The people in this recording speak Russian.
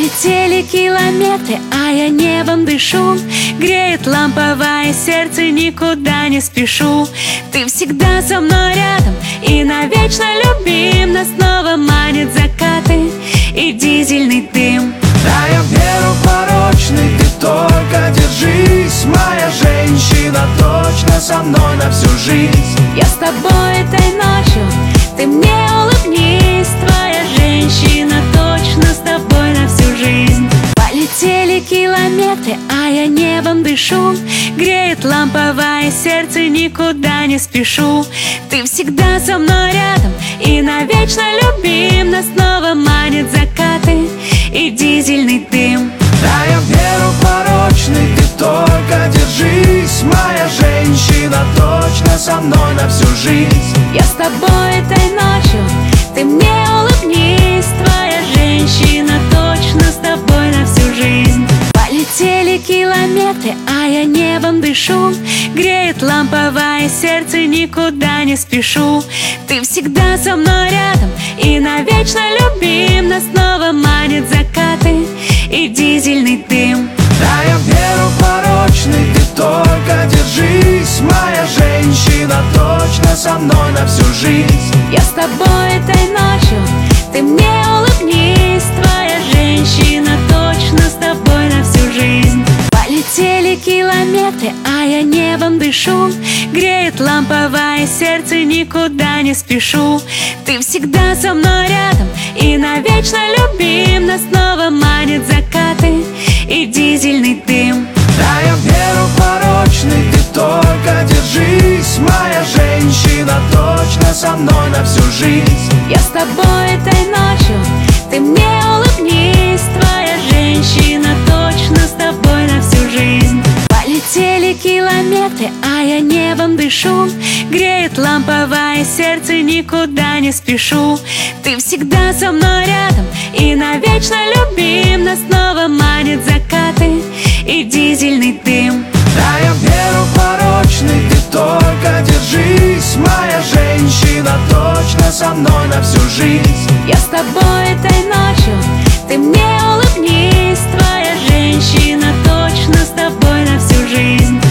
Полетели километры, а я небом дышу. Греет ламповое сердце, никуда не спешу. Ты всегда со мной рядом и навечно любим. Нас снова манят закаты и дизельный дым. Да, я веру порочный, ты только держись. Моя женщина точно со мной на всю жизнь. Я с тобой этой ночью, ты мне улыбнись. Твоя женщина точно с тобой на всю жизнь. Полетели километры, а я небом дышу. Греет ламповое сердце, никуда не спешу. Ты всегда со мной рядом и навечно любим. Нас снова манят закаты и дизельный дым. Да, я веру порочный, ты только держись. Моя женщина точно со мной на всю жизнь. Я с тобой этой ночью, ты мне улыбнись. Твоя женщина точно с тобой на всю жизнь. Полетели километры, а я небом дышу. Греет ламповое сердце, никуда не спешу. Ты всегда со мной рядом и навечно любим. Нас снова манят закаты и дизельный дым. Да, я веру порочный, ты только держись. Моя женщина точно со мной на всю жизнь. Я с тобой этой ночью, ты мне улыбнись. Твоя женщина точно с тобой на всю жизнь. Полетели километры, а я небом дышу. Греет ламповое сердце, никуда не спешу. Ты всегда со мной рядом и навечно любим. Нас снова манят закаты и дизельный дым. Да, я веру порочный, ты только держись. Моя женщина точно со мной на всю жизнь. Я с тобой этой ночью, ты мне улыбнись. Твоя женщина точно с тобой на всю жизнь. Полетели километры, а я небом дышу. Греет ламповое сердце, никуда не спешу. Ты всегда со мной рядом и навечно любим. Нас снова манят закаты и дизельный дым. Да, я веру порочный, ты только держись. Моя женщина точно со мной на всю жизнь. Я с тобой этой ночью, ты мне улыбнись. Твоя женщина точно с тобой на всю жизнь.